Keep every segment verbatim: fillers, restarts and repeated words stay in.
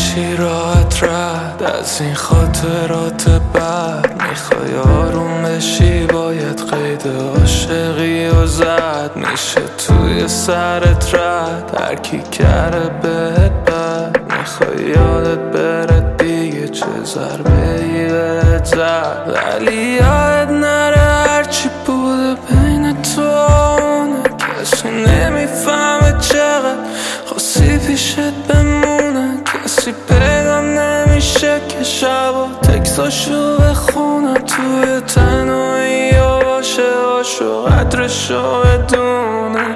میشی راحت رد از این خاطرات بد. میخوای آروم بشی باید قید عاشقی و زد. میشه توی سرت رد هرکی کرده بهت بد. میخوای یادت بره دیگه چه ضربه ای بهت زد. ولی یاد نره هرچی بوده بین تو اونه. کسی نمیفهمه چقدر خواستی پیشت بمونه. کسی پیدا نمیشه که شبا تکساشو بخونه. توی تنهایی و باشه باشو قدرشو بدونه.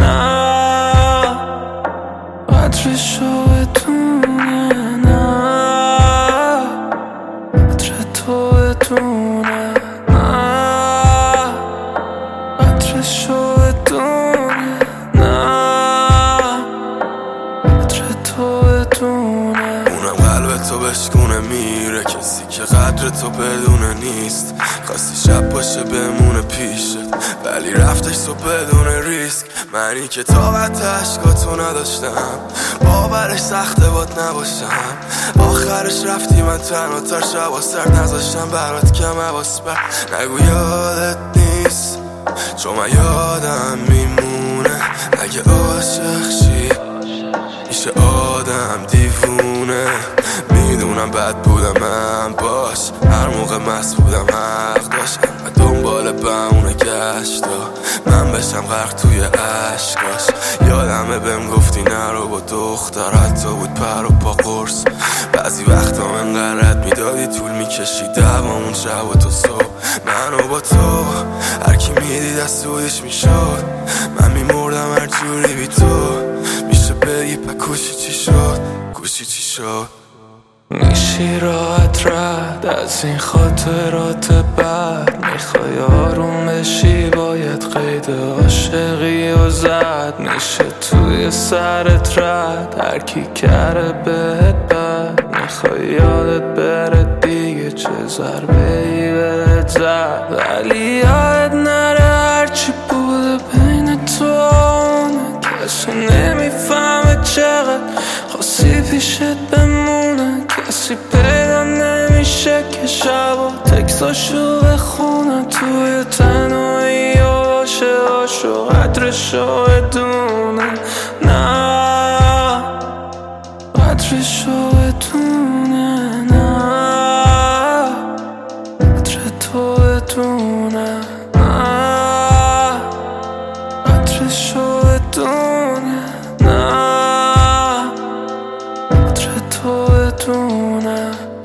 نه قدرشو بدونه. نه قدر تو بدونه. نه قدرشو بدونه. نه قدر تو بدونه. اونم قلب تو بشکونه میره کسی که قدر تو بدونه نیست. خواستی شب باشه بمونه پیشت ولی رفتش تو بدون ریسک. منی که طاقت عشقاتو نداشتم باورش سخته باد نباشم. آخرش رفتی من تنها تر شبا سرد نذاشتم برات کم حواس بر. نگو یادت نیست چون من یادم میمونه. اگه عاشق شی میشه آدم دیوونه. میدونم بد بودم من باش هر موقع مست بودم حق داشت. من دنبال بهونه گشتا من بشم غرق توی عشقاش. یادمه بهم گفتی نرو با دختر حتی بود پر و پا قرص. بعضی وقتا من قرد میدادی طول میکشی دوامون شب و تو صبح. منو با تو هرکی میدید از سودش میشد. من میمردم هر جوری بی تو. میشه بگی پکوشی چی شد گوشی چی شد. میشی راحت رد از این خاطرات بد. میخوای آروم بشی باید قید عاشقی و زد. میشه توی سرت رد هرکی کرده بهت بد. میخوای یادت بره دیگه چه ضربه ای بهت زد. ولی یاد نره هرچی بوده بین تو اونه. کسی نمیفهمه چقدر خواستی پیشت بمونه. کسی پیدا نمیشه که شبا تکساشو بخونه. توی تنهایی و باشه باشو قدرشو بدونه. نه قدرشو بدونه. نه قدر تو بدونه. نه قدرشو بدونه. نه قدر تو بدونه.